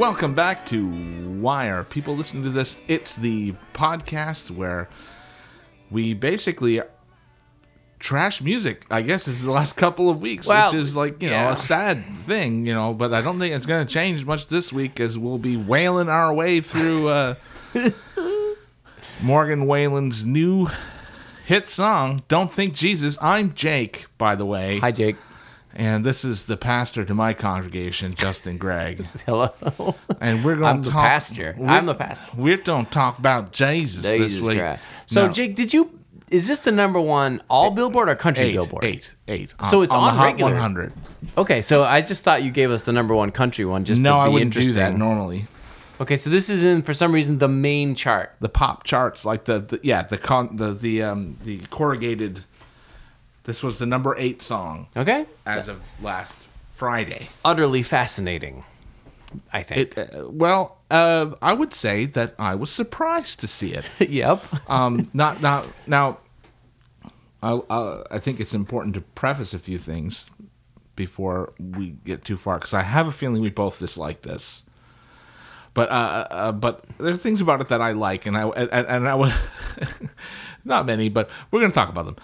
Welcome back to Why Are People Listening to This? It's the podcast where we basically trash music, I guess, is the last couple of weeks, Well, which is like, a sad thing, but I don't think it's going to change much this week as we'll be wailing our way through Morgan Wallen's new hit song, Don't Think Jesus. I'm Jake, by the way. Hi, Jake. And this is the pastor to my congregation, Justin Gregg. Hello. And we're going to talk. I'm the pastor. We're going to talk about Jesus this week. Christ. So, No. Jake, is this the number one all Billboard or country Billboard? Eight. So it's on the Hot regular. 100. Okay, so I just thought you gave us the number one country one just No, to be I wouldn't interesting. do that normally. Okay, so this is in, for some reason, the main chart. The pop charts, like the corrugated. This was the number 8 song Okay? as of last Friday. Utterly fascinating, I think. I would say that I was surprised to see it. Yep. Now, I think it's important to preface a few things before we get too far, because I have a feeling we both dislike this. But there are things about it that I like, and I would not many, but we're going to talk about them.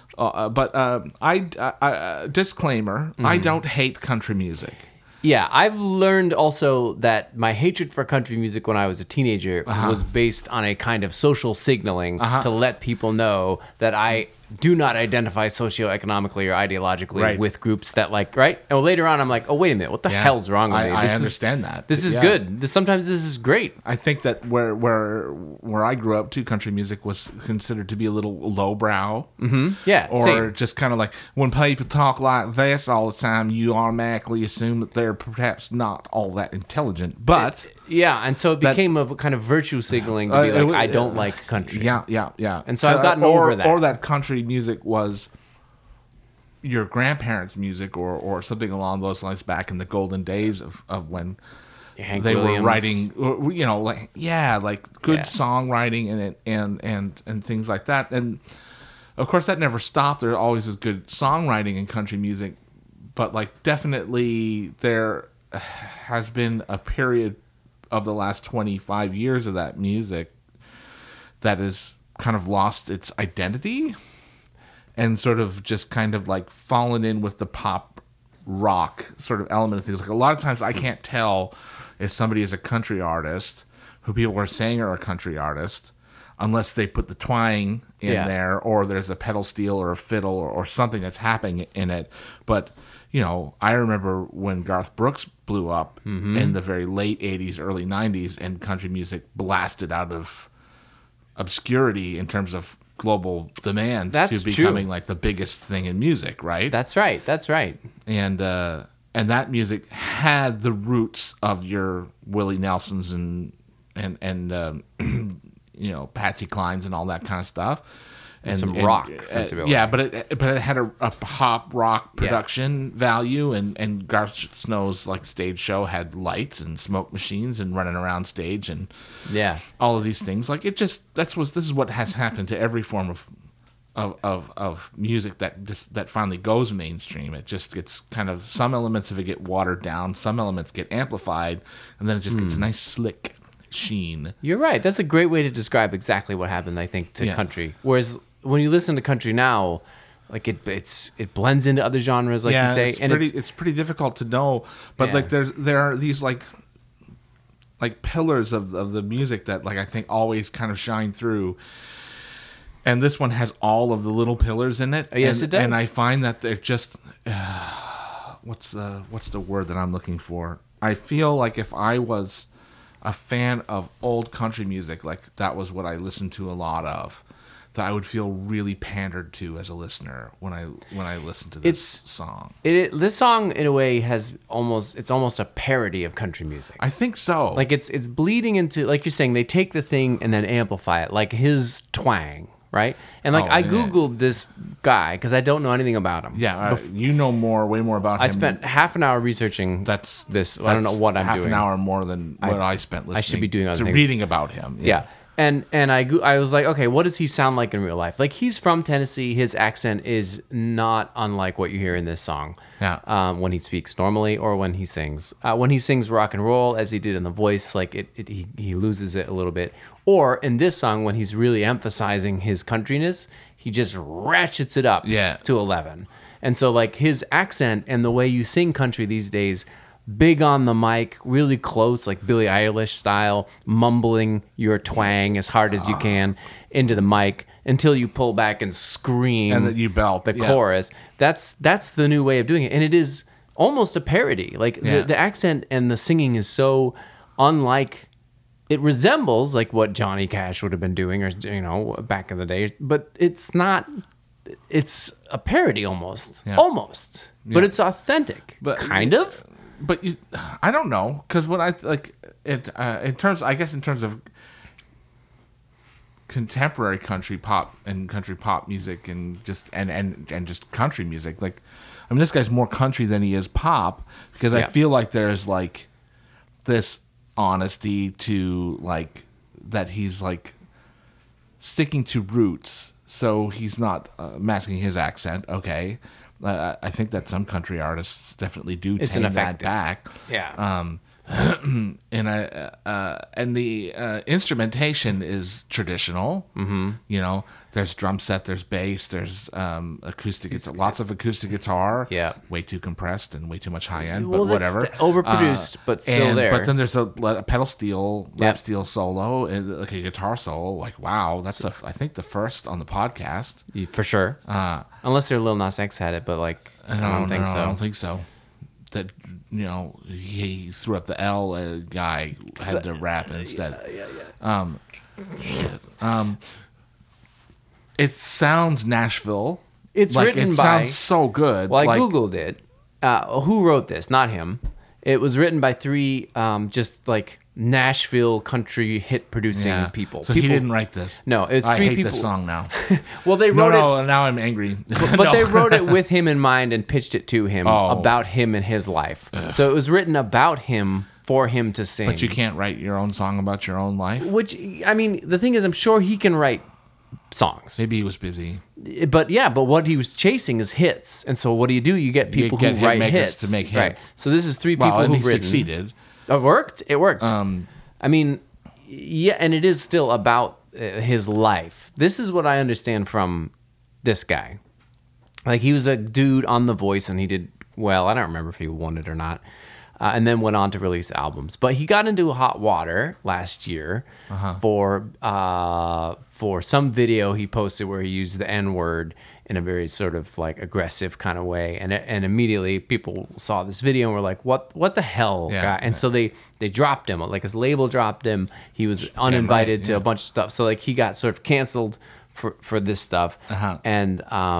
Disclaimer: I don't hate country music. Yeah, I've learned also that my hatred for country music when I was a teenager was based on a kind of social signaling to let people know that I do not identify socioeconomically or ideologically with groups that right? And later on, I'm like, oh, wait a minute, what the hell's wrong with me? I understand that. This is good. Sometimes this is great. I think that where I grew up, too, country music was considered to be a little lowbrow. Mm-hmm. Yeah, or same. just kind of like when people talk like this all the time, you automatically assume that they're perhaps not all that intelligent. But yeah, and so it became a kind of virtue signaling to be like, I don't like country. Yeah. And so I've gotten over that. Or that country music was your grandparents' music or something along those lines back in the golden days of when Hank they Williams. were writing, like good songwriting and things like that. And of course, that never stopped. There always was good songwriting in country music, but like definitely there has been a period of the last 25 years of that music that has kind of lost its identity and sort of just kind of like fallen in with the pop rock sort of element of things. Like a lot of times I can't tell if somebody is a country artist who people are saying are a country artist unless they put the twang in there, or there's a pedal steel or a fiddle or something that's happening in it. But I remember when Garth Brooks blew up in the very late 80s, early 90s, and country music blasted out of obscurity in terms of global demand to becoming like the biggest thing in music, right? That's right. And that music had the roots of your Willie Nelsons and Patsy Clines and all that kind of stuff. And some rock sensibility. Yeah, but it had a pop rock production value, and Garth Snow's like stage show had lights and smoke machines and running around stage and all of these things. Like this is what has happened to every form of music that finally goes mainstream. It just gets kind of, some elements of it get watered down, some elements get amplified, and then it just gets a nice slick sheen. You're right. That's a great way to describe exactly what happened, I think, to country. Whereas when you listen to country now, like it blends into other genres, like you say, it's pretty difficult to know. But like there are these like pillars of the music that like I think always kind of shine through. And this one has all of the little pillars in it. Oh, yes, it does. And I find that they're just what's the word that I'm looking for? I feel like if I was a fan of old country music, like that was what I listened to a lot of, that I would feel really pandered to as a listener when I listen to this song. This song, in a way, it's almost a parody of country music. I think so. Like it's bleeding into, like you're saying, they take the thing and then amplify it, like his twang, right? And like I Googled this guy because I don't know anything about him. Yeah, you know way more about him. I spent half an hour researching this. I don't know what I'm doing. Half an hour more than what I spent listening. I should be doing other things. Reading about him. Yeah. And I was like, okay, what does he sound like in real life? Like, he's from Tennessee. His accent is not unlike what you hear in this song. Yeah. When he speaks normally or when he sings. When he sings rock and roll, as he did in The Voice, like he loses it a little bit. Or in this song, when he's really emphasizing his countryness, he just ratchets it up to 11. And so, like, his accent and the way you sing country these days, big on the mic, really close, like Billie Eilish style, mumbling your twang as hard as you can into the mic until you pull back and scream, and then you belt the chorus. That's the new way of doing it, and it is almost a parody. Like the accent and the singing is so unlike. It resembles like what Johnny Cash would have been doing, or back in the day, but it's not. It's a parody almost, but it's authentic, kind of. But I don't know, because when I like it in terms of contemporary country pop music and just just country music, like, I mean, this guy's more country than he is pop, because I feel like there's like this honesty to like that he's like sticking to roots, so he's not masking his accent. Okay. I think that some country artists definitely do take that back. Yeah. And the instrumentation is traditional. Mm-hmm. There's drum set, there's bass, there's acoustic guitar, lots of acoustic guitar. Yeah. Way too compressed and way too much high end, but whatever. Overproduced, but still there. But then there's a pedal steel, lap steel solo, and like a guitar solo. Like, wow, that's I think the first on the podcast. For sure. Unless their Lil Nas X had it, but like I don't think so. I don't think so. That he threw up the L, guy had to rap instead. It sounds Nashville. It's like, written it by. Sounds so good. Well, I googled it. Who wrote this? Not him. It was written by three just like Nashville country hit producing people. So he didn't write this. No, it's I three hate people. this song now. Well, they wrote it. No, now I'm angry. But they wrote it with him in mind and pitched it to him about him and his life. So it was written about him for him to sing. But you can't write your own song about your own life? Which, I mean, the thing is, I'm sure he can write songs. Maybe he was busy. But what he was chasing is hits. And so what do? You get people who write hits. To make hits. Right. So this is three people who've written. Succeeded. It worked. I mean, yeah, and it is still about his life. This is what I understand from this guy. Like, he was a dude on The Voice, and he did well. I don't remember if he won it or not. And then went on to release albums. But he got into hot water last year for some video he posted where he used the N-word in a very sort of like aggressive kind of way, and immediately people saw this video and were like, "What the hell, guy?" And so they dropped him. Like, his label dropped him. He was uninvited to a bunch of stuff. So like, he got sort of canceled for this stuff. And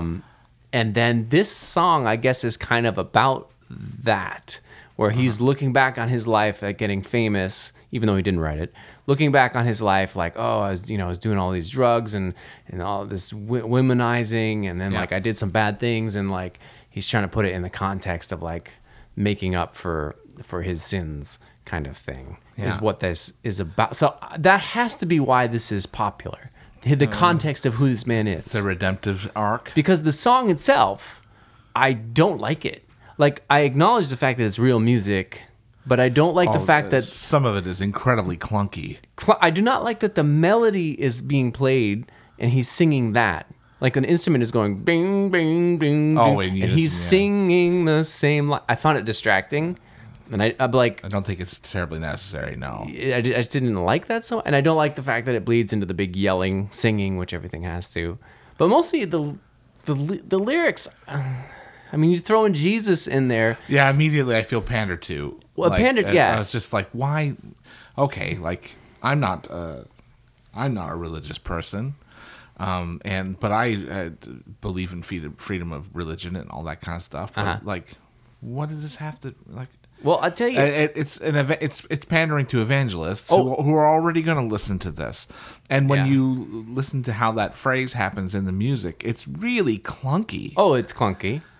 then this song, I guess, is kind of about that, where he's looking back on his life at getting famous, even though he didn't write it. Looking back on his life, like, I was doing all these drugs and all this womanizing, and then like I did some bad things, and like he's trying to put it in the context of like making up for his sins, kind of thing, is what this is about. So that has to be why this is popular. The context of who this man is. It's a redemptive arc. Because the song itself, I don't like it. Like, I acknowledge the fact that it's real music, but I don't like the fact that some of it is incredibly clunky. I do not like that the melody is being played and he's singing that. Like, an instrument is going bing, bing, bing, and he's singing the same line. I found it distracting. And I'm like, I don't think it's terribly necessary, no. I just didn't like that so. And I don't like the fact that it bleeds into the big yelling, singing, which everything has to. But mostly the lyrics... I mean, you throw in Jesus in there. Yeah, immediately I feel pandered to. Well, like, pandered, yeah. I was just like, why? Okay, like, I'm not a religious person, but I believe in freedom of religion and all that kind of stuff. But like, what does this have to like? Well, I'll tell you, it's pandering to evangelists who are already going to listen to this, and when you listen to how that phrase happens in the music, it's really clunky. Oh, it's clunky.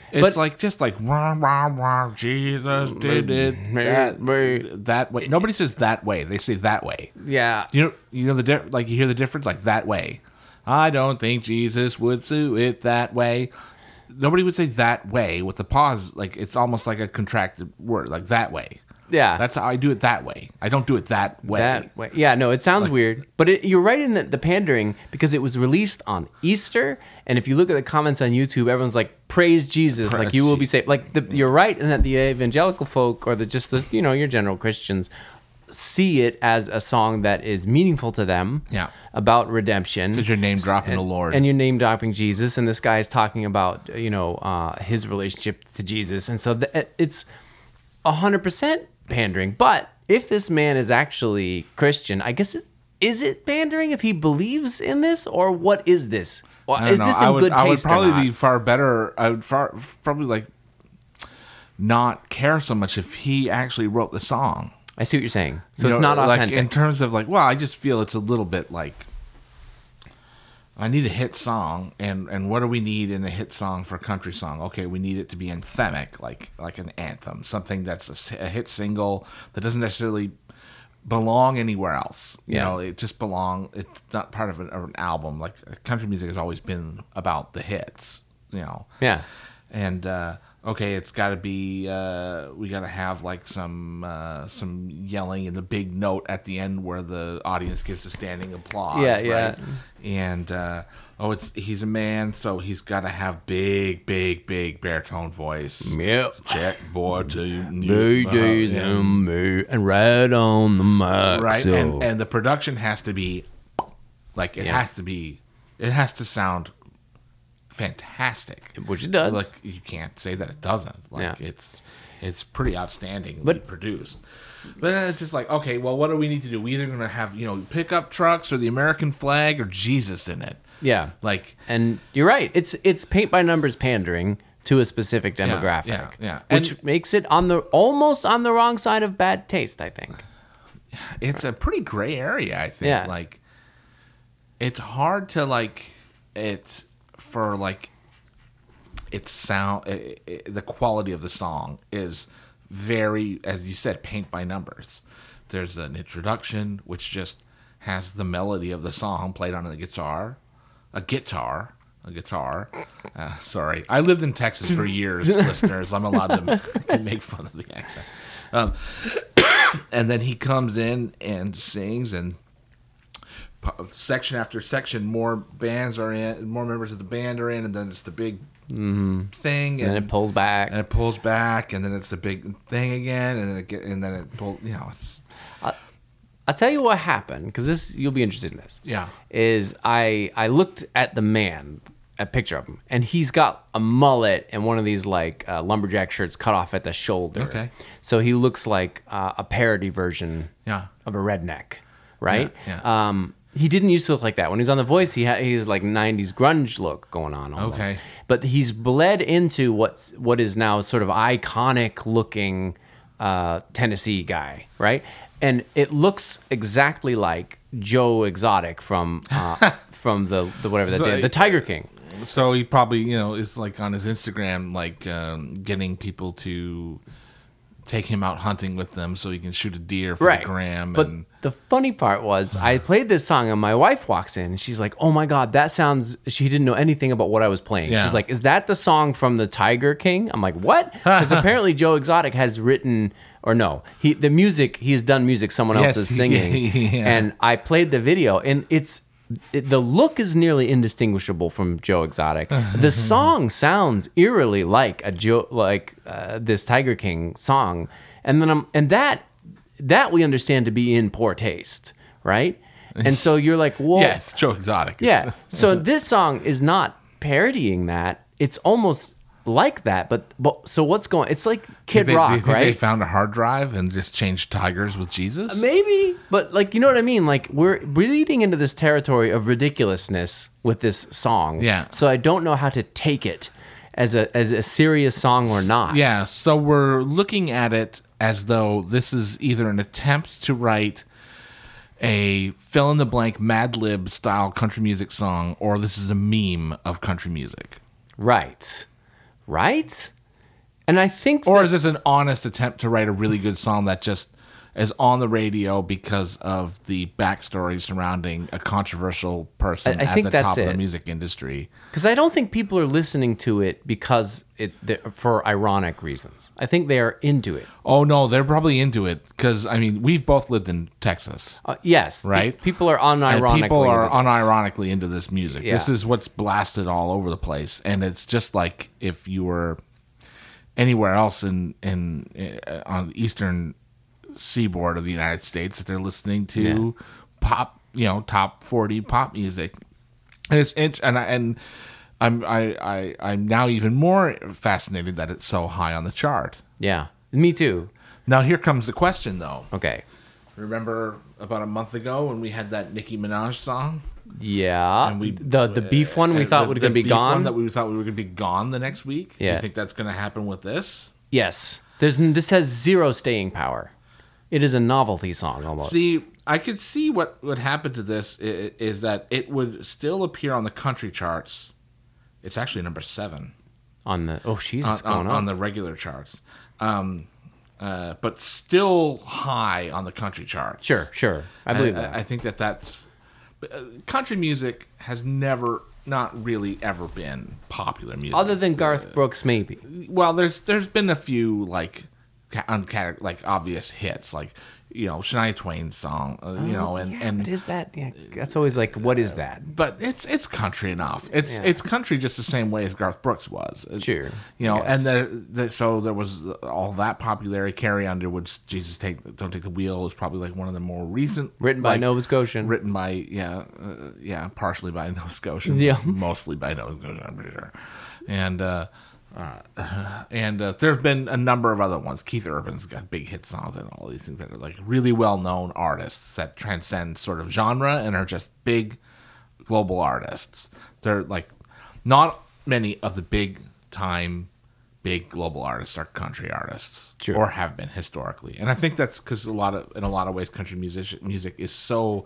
It's just like rah, rah, rah, Jesus did it that way. Nobody says that way. They say that way. Yeah. You know you hear the difference, like that way. I don't think Jesus would do it that way. Nobody would say that way with the pause. Like it's almost like a contracted word, like that way. Yeah. That's how I do it that way. I don't do it that way. That way. Yeah, no, it sounds weird. But you're right in the pandering because it was released on Easter. And if you look at the comments on YouTube, everyone's like, praise Jesus, like you will be saved. Like you're right in that the evangelical folk or your general Christians see it as a song that is meaningful to them about redemption. Because you're name dropping the Lord. And you're name dropping Jesus. And this guy is talking about, his relationship to Jesus. And so it's 100% pandering. But if this man is actually Christian, I guess is it pandering if he believes in this, or what is this? Is this in good taste? I would probably be far better. I would probably not care so much if he actually wrote the song. I see what you're saying. So it's not authentic. In terms of I just feel it's a little bit like I need a hit song, and what do we need in a hit song for a country song? Okay, we need it to be anthemic, like an anthem, something that's a hit single that doesn't necessarily belong anywhere else. You know, it just it's not part of an album. Like country music has always been about the hits, Yeah. And okay, it's got to be we got to have some yelling and the big note at the end where the audience gives a standing applause. Yeah. And he's a man, so he's got to have big baritone voice. Yep. Check boy to and right on the mic. Right, so. and the production has to be it has to sound fantastic, which it does. Like you can't say that it doesn't. It's pretty outstandingly produced. But then it's just okay, well, what do we need to do? We either going to have pickup trucks or the American flag or Jesus in it. Yeah, and you're right. It's paint by numbers pandering to a specific demographic. Yeah. Which makes it almost on the wrong side of bad taste, I think. It's a pretty gray area, I think. Yeah. It's hard to it's for its sound, the quality of the song is very, as you said, paint by numbers. There's an introduction which just has the melody of the song played on a guitar. Sorry, I lived in Texas for years, listeners. I'm allowed to make fun of the accent. And then he comes in and sings, and section after section, more members of the band are in, and then it's the big thing, and then it pulls back, and then it's the big thing again, and then it pulls. It's. I'll tell you what happened, because you'll be interested in this. Yeah, is I looked at the man, a picture of him, and he's got a mullet and one of these lumberjack shirts cut off at the shoulder. Okay, so he looks like a parody version of a redneck, right? Yeah. He didn't used to look like that. When he was on The Voice, he's like 90s grunge look going on almost. Okay. But he's bled into what is now sort of iconic looking Tennessee guy, right? And it looks exactly like Joe Exotic from the whatever that did, the Tiger King. So he probably is on his Instagram getting people to take him out hunting with them so he can shoot a deer for the gram. But the funny part was I played this song and my wife walks in and she's like, oh my God, that sounds, she didn't know anything about what I was playing. Yeah. She's like, is that the song from the Tiger King? I'm like, what? Because apparently Joe Exotic has written, or no, he has done music someone else is singing. Yeah. And I played the video and the look is nearly indistinguishable from Joe Exotic. The song sounds eerily like this Tiger King song, and then that we understand to be in poor taste, right? And so you're like, well, yeah, it's Joe Exotic. Yeah. So this song is not parodying that; it's almost like that, but so what's going? It's like Kid Rock, do you think right? They found a hard drive and just changed tigers with Jesus. Maybe, but you know what I mean. We're leading into this territory of ridiculousness with this song. Yeah. So I don't know how to take it as a serious song or not. Yeah. So we're looking at it as though this is either an attempt to write a fill in the blank Mad Lib style country music song, or this is a meme of country music. Right. Right? And I think Or is this an honest attempt to write a really good song that just is on the radio because of the backstory surrounding a controversial person I think at the top that's of the it. music industry? Because I don't think people are listening to it because for ironic reasons. I think they are into it. Oh, no, they're probably into it because, I mean, we've both lived in Texas. Yes. Right? People are And unironically people are into this. unironically into this music. Yeah. This is what's blasted all over the place. And it's just like if you were anywhere else on the eastern seaboard of the United States that they're listening to pop, top 40 pop music. And I'm now even more fascinated that it's so high on the chart. Yeah. Me too. Now here comes the question though. Okay. Remember about a month ago when we had that Nicki Minaj song? Yeah. And the beef one we thought was going to be gone. That we thought we were going to be gone the next week. Yeah. Do you think that's going to happen with this? Yes. This has zero staying power. It is a novelty song almost. See, I could see what would happen to this is that it would still appear on the country charts. It's actually number 7 On the Jesus, on the regular charts, but still high on the country charts. Sure. I believe that. I think that's country music has not really ever been popular music, Other than Garth Brooks, maybe. Well, there's been a few like obvious hits, like Shania Twain's song, and But is that? Yeah, that's always like, what is that? but it's country enough. It's country just the same way as Garth Brooks was. Sure, And so there was all that popularity. Carrie Underwood's "Jesus Don't Take the Wheel" is probably like one of the more recent, Written by Nova Scotian. written by partially by Nova Scotian, mostly by Nova Scotian, I'm pretty sure, and there's been a number of other ones. Keith Urban's got big hit songs and all these things that are like really well-known artists that transcend sort of genre and are just big global artists. They're like, not many of the big global artists are country artists, or have been historically. And I think that's because in a lot of ways, country music is so,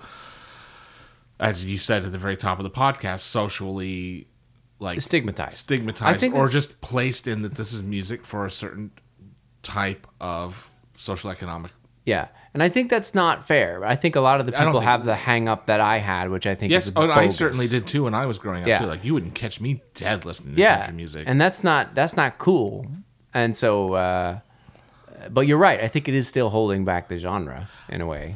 as you said at the very top of the podcast, socially stigmatized, or just placed in that this is music for a certain type of social economic. Yeah, and I think that's not fair. I think a lot of the people have the hang up that I had, which I think is bogus. I certainly did too when I was growing up too. Like, you wouldn't catch me dead listening to country music. And that's not cool. And so but you're right. I think it is still holding back the genre in a way.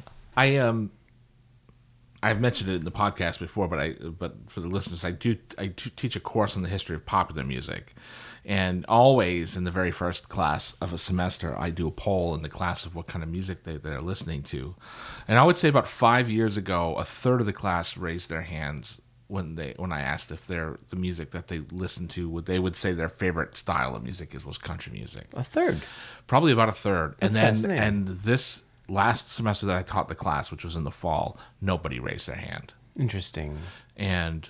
I've mentioned it in the podcast before, but for the listeners, I teach a course on the history of popular music, and always in the very first class of a semester, I do a poll in the class of what kind of music they're listening to, and I would say about 5 years ago, a third of the class raised their hands when I asked if the music that they listened to, they would say their favorite style of music was country music. A third, probably about a third, That's fascinating. And this last semester that I taught the class, which was in the fall, nobody raised their hand. Interesting. And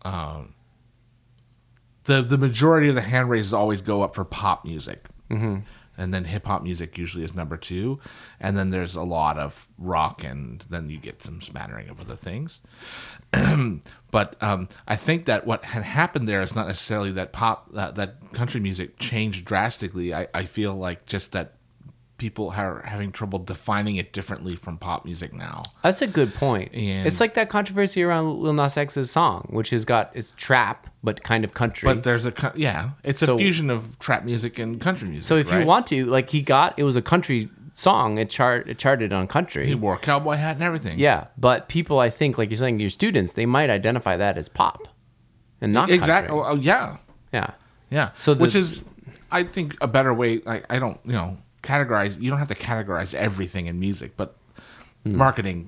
the majority of the hand raises always go up for pop music. Mm-hmm. And then hip hop music usually is number 2. And then there's a lot of rock, and then you get some smattering of other things. But I think that what had happened there is not necessarily that that country music changed drastically. I feel like just that people are having trouble defining it differently from pop music now. That's a good point. And it's like that controversy around Lil Nas X's song, which it's trap but kind of country. But there's it's a fusion of trap music and country music. So if you want to, like, it was a country song. It charted on country. He wore a cowboy hat and everything. Yeah, but people, I think, like you're saying, your students, they might identify that as pop and not exactly. country. Oh, yeah. Yeah. So which is, I think, a better way. I don't, categorize. You don't have to categorize everything in music, but marketing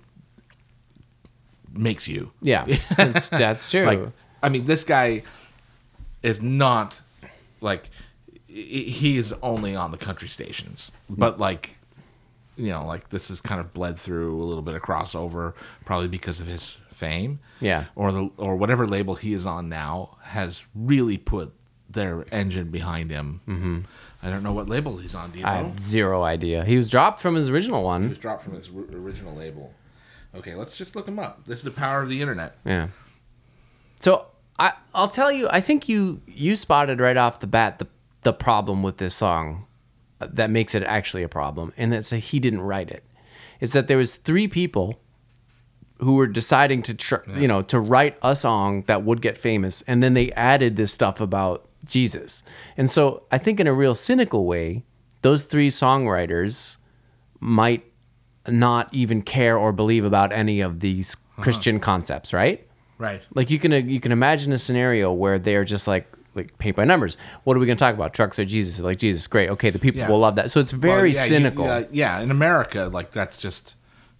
makes you. Yeah, that's true. Like, I mean, this guy is not like, he is only on the country stations, but like this is kind of bled through a little bit of crossover, probably because of his fame. Yeah. Or whatever label he is on now has really put their engine behind him. Mm-hmm. I don't know what label he's on. Do you know? I have zero idea. He was dropped from his original one. He was dropped from his original label. Okay, let's just look him up. This is the power of the internet. Yeah. So I'll tell you, I think you spotted right off the bat the problem with this song that makes it actually a problem, and that's that he didn't write it. It's that there was 3 people who were deciding to to write a song that would get famous, and then they added this stuff about Jesus. And so I think in a real cynical way, those 3 songwriters might not even care or believe about any of these Christian concepts, right? Right. Like you can imagine a scenario where they're just like paint by numbers. What are we going to talk about? Trucks or Jesus? Like Jesus, great. Okay, the people will love that. So it's very cynical. In America, like that's just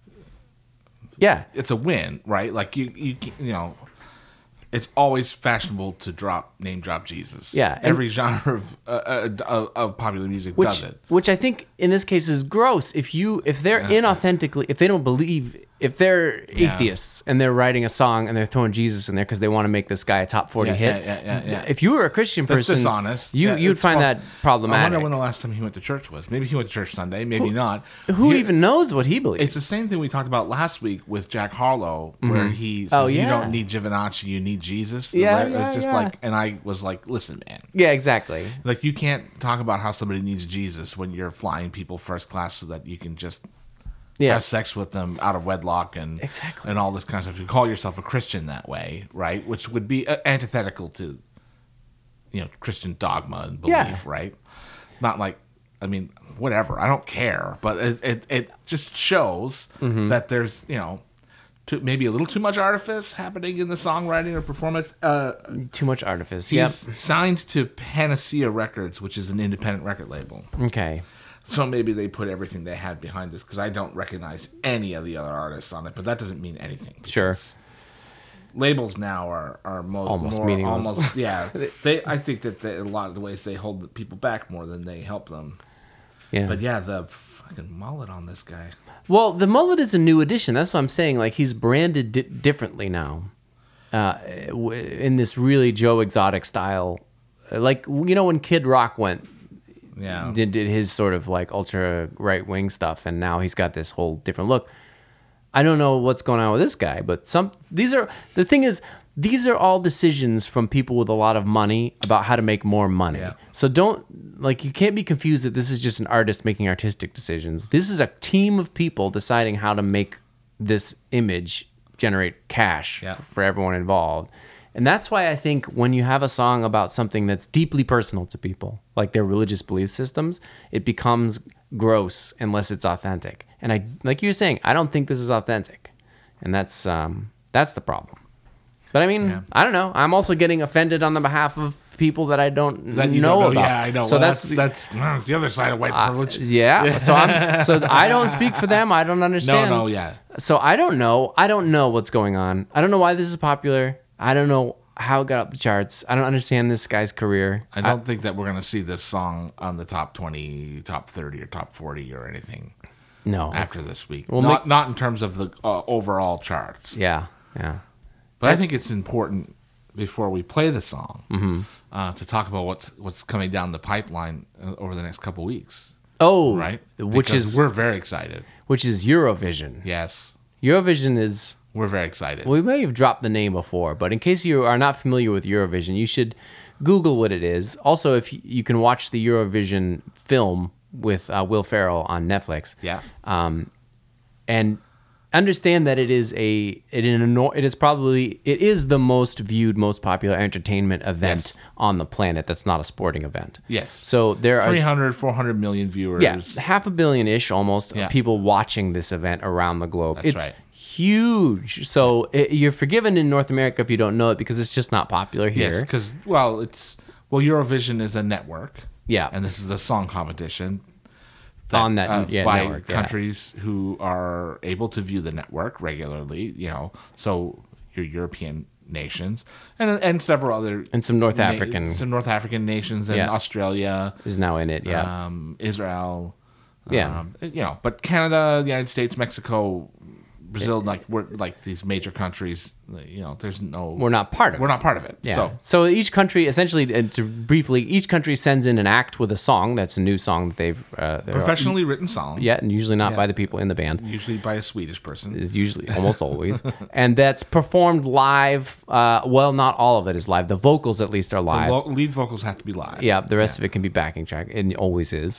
it's a win, right? Like you know, it's always fashionable to name drop Jesus. Yeah, every genre of popular music does it. Which I think in this case is gross. If they're inauthentically, if they don't believe, if they're atheists and they're writing a song and they're throwing Jesus in there because they want to make this guy a top 40 hit. If you were a Christian person, that's dishonest. You'd find that problematic. I wonder when the last time he went to church was. Maybe he went to church Sunday, maybe not. Who even knows what he believes? It's the same thing we talked about last week with Jack Harlow, where he says, you don't need Giovanacci, you need Jesus. It's just like, and I was like, listen, man. Yeah, exactly. Like, you can't talk about how somebody needs Jesus when you're flying people first class so that you can just have sex with them out of wedlock and all this kind of stuff. You call yourself a Christian that way, right? Which would be antithetical to, Christian dogma and belief, right? Not like, I mean, whatever. I don't care, but it just shows that there's maybe a little too much artifice happening in the songwriting or performance. Too much artifice. He's signed to Panacea Records, which is an independent record label. Okay. So maybe they put everything they had behind this, because I don't recognize any of the other artists on it, but that doesn't mean anything. Sure. Labels now are almost meaningless. Almost, yeah. I think that a lot of the ways they hold people back more than they help them. Yeah. But yeah, the fucking mullet on this guy. Well, the mullet is a new addition. That's what I'm saying. Like, he's branded differently now, in this really Joe Exotic style. Like, when Kid Rock did his sort of like ultra right wing stuff, and now he's got this whole different look. I don't know what's going on with this guy, but these are all decisions from people with a lot of money about how to make more money. Yeah. So you can't be confused that this is just an artist making artistic decisions. This is a team of people deciding how to make this image generate cash for everyone involved. And that's why I think when you have a song about something that's deeply personal to people, like their religious belief systems, it becomes gross unless it's authentic. And like you were saying, I don't think this is authentic. And that's the problem. But I mean, I don't know. I'm also getting offended on the behalf of people that I don't know about. Yeah, I know. So that's the other side of white privilege. Yeah. So I don't speak for them. I don't understand. No, yeah. So I don't know. I don't know what's going on. I don't know why this is popular. I don't know how it got up the charts. I don't understand this guy's career. I don't think that we're going to see this song on the top 20, top 30, or top 40 or anything. No. After this week. Well, not in terms of the overall charts. Yeah. But I think it's important before we play the song to talk about what's coming down the pipeline over the next couple weeks. Oh, right. Because we're very excited. Which is Eurovision. Yes. Eurovision is. We're very excited. We may have dropped the name before, but in case you are not familiar with Eurovision, you should Google what it is. Also, if you can watch the Eurovision film with Will Ferrell on Netflix. Yeah. And understand that it is the most viewed, most popular entertainment event on the planet that's not a sporting event. Yes. So there are 400 million viewers. Yeah, 500 million-ish almost people watching this event around the globe. That's right. Huge. So you're forgiven in North America if you don't know it, because it's just not popular here. Yes, because Eurovision is a network. Yeah. And this is a song competition on that by network, countries who are able to view the network regularly, so your European nations and several other, and some North African nations, and Australia is now in it. Israel, but Canada, the United States, Mexico, Brazil, like we're like these major countries, there's no. We're not part of it. We're not part of it. Yeah. So each country, essentially, briefly, each country sends in an act with a song. That's a new song that they've professionally written song. Yeah, and usually not by the people in the band. Usually by a Swedish person. It's usually almost always, and that's performed live. Well, not all of it is live. The vocals, at least, are live. The lead vocals have to be live. Yeah, the rest of it can be backing track. It always is.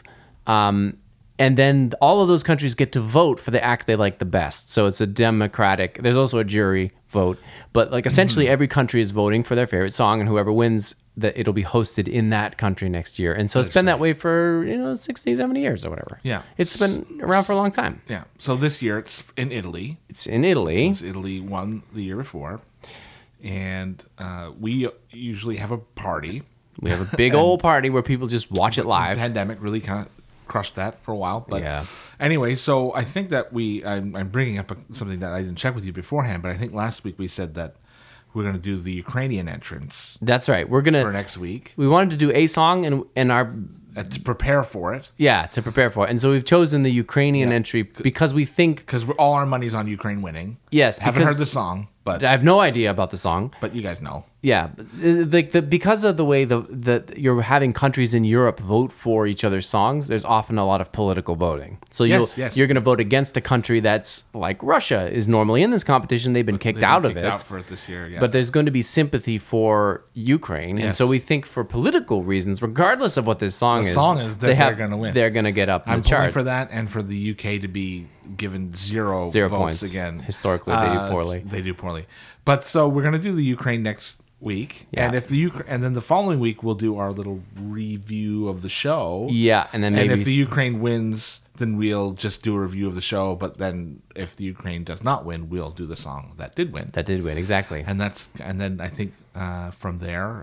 And then all of those countries get to vote for the act they like the best. So it's a democratic. There's also a jury vote, but like essentially every country is voting for their favorite song, and whoever wins, that it'll be hosted in that country next year. And so it's been that way for 60, 70 years or whatever. Yeah, it's been around for a long time. Yeah. So this year it's in Italy. Italy won the year before, and we usually have a party. We have a big old party where people just watch it live. The pandemic really kind of crushed that for a while, but anyway, so I think that I'm bringing up something that I didn't check with you beforehand, but I think last week we said that we're going to do the Ukrainian entrance. That's right. We're gonna for next week. We wanted to do a song and our to prepare for it. Yeah, to prepare for it, and so we've chosen the Ukrainian entry because we think all our money's on Ukraine winning. Yes, haven't heard the song, but I have no idea about the song. But you guys know. Yeah, because of the way that you're having countries in Europe vote for each other's songs, there's often a lot of political voting. So you're going to vote against a country that's like Russia is normally in this competition. They've been kicked out of it. Out for it this year, yeah. But there's going to be sympathy for Ukraine, and so we think for political reasons, regardless of what this song is, they're going to win. They're going to get up. I'm the chart. pulling for that, and for the UK to be given zero votes points again. Historically, they do poorly. They do poorly. But so we're going to do the Ukraine next week, and and then the following week we'll do our little review of the show. Yeah, and then maybe if the Ukraine wins, then we'll just do a review of the show. But then if the Ukraine does not win, we'll do the song that did win. That did win, exactly. And then I think from there.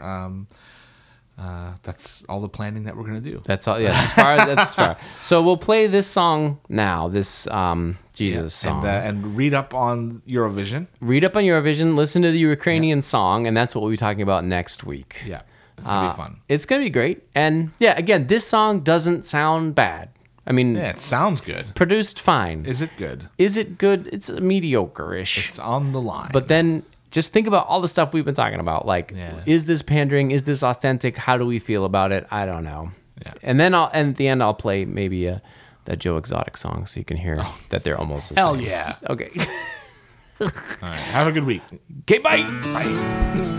That's all the planning that we're going to do. That's all. Yeah, as far. So we'll play this song now. This Jesus song, and read up on Eurovision. Read up on Eurovision. Listen to the Ukrainian song, and that's what we'll be talking about next week. Yeah, it's gonna be fun. It's gonna be great. And yeah, again, this song doesn't sound bad. I mean, it sounds good. Produced fine. Is it good? Is it good? It's mediocre-ish. It's on the line. But then. Just think about all the stuff we've been talking about. Like, is this pandering? Is this authentic? How do we feel about it? I don't know. Yeah. And then at the end, I'll play maybe that Joe Exotic song so you can hear that they're almost the same. Hell yeah. Okay. All right. Have a good week. Okay, bye. Bye.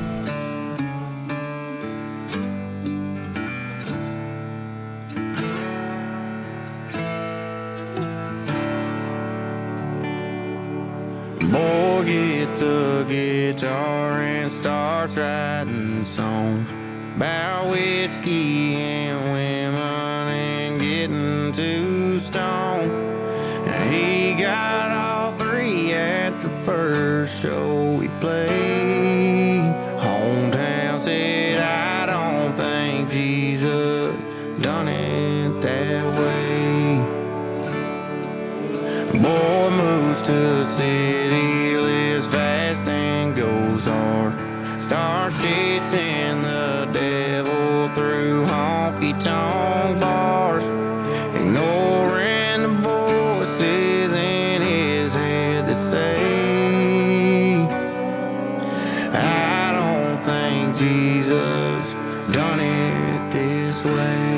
Boy gets a guitar and starts writing songs about whiskey and women and getting too stoned. He got all three at the first show we played. Hometown said, I don't think Jesus done it that way. Boy moves to the city, lives fast and goes hard. Starts chasing the devil through honky-tonk bars, ignoring the voices in his head that say, I don't think Jesus done it this way.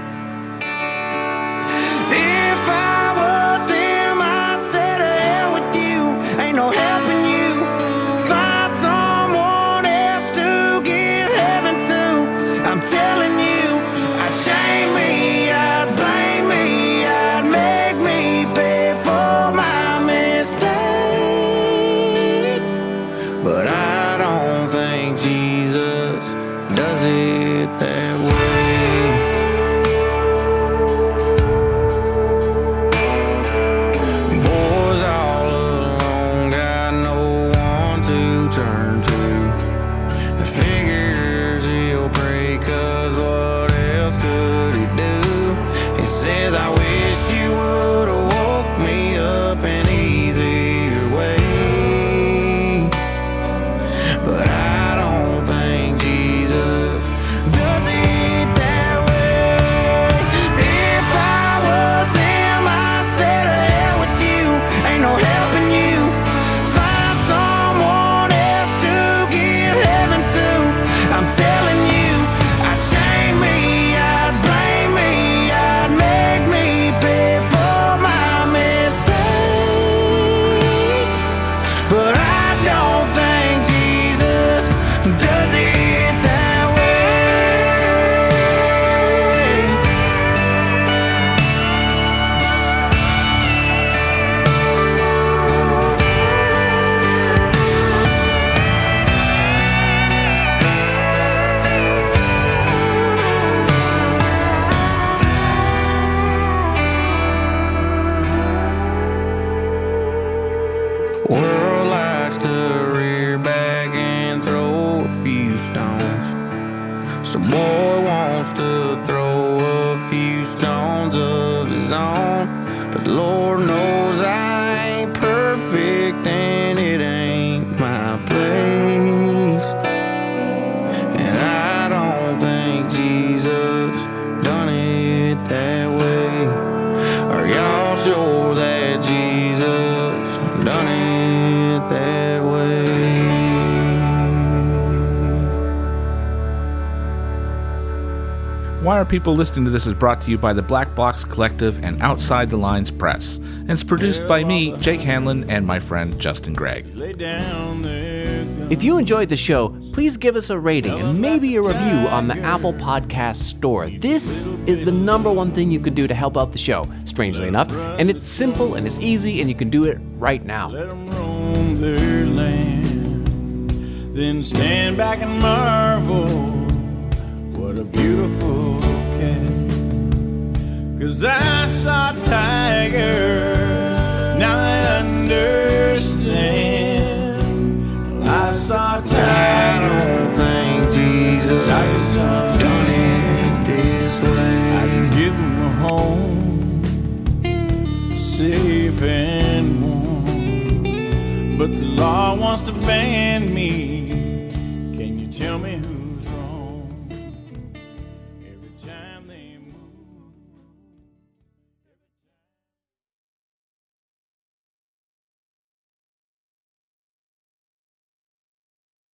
If I was him, I'd say to hell with you, ain't no helping you. Find someone else to get heaven to. I'm telling you, I'd shame me, I'd blame me, I'd make me pay for my mistakes. But I don't think Jesus does it that way. Boys all alone, got no one to turn to. Figures he'll pray, 'cause what else could he do? He says, I wish you would've woke me up an easier way. But I don't think Jesus does it 'cause the boy wants to throw a few stones of his own. But Lord knows I ain't perfect and it ain't my place. And I don't think Jesus done it that way. Are y'all sure that Jesus done it that way? Why Are People Listening to This is brought to you by the Black Box Collective and Outside the Lines Press. And it's produced by me, Jake Hanlon, and my friend Justin Gregg. If you enjoyed the show, please give us a rating and maybe a review on the Apple Podcast Store. This is the number one thing you can do to help out the show, strangely enough. And it's simple and it's easy and you can do it right now. Let them roam their land, then stand back and marvel, what a beautiful cat. 'Cause I saw a tiger, now I understand. I saw a tiger.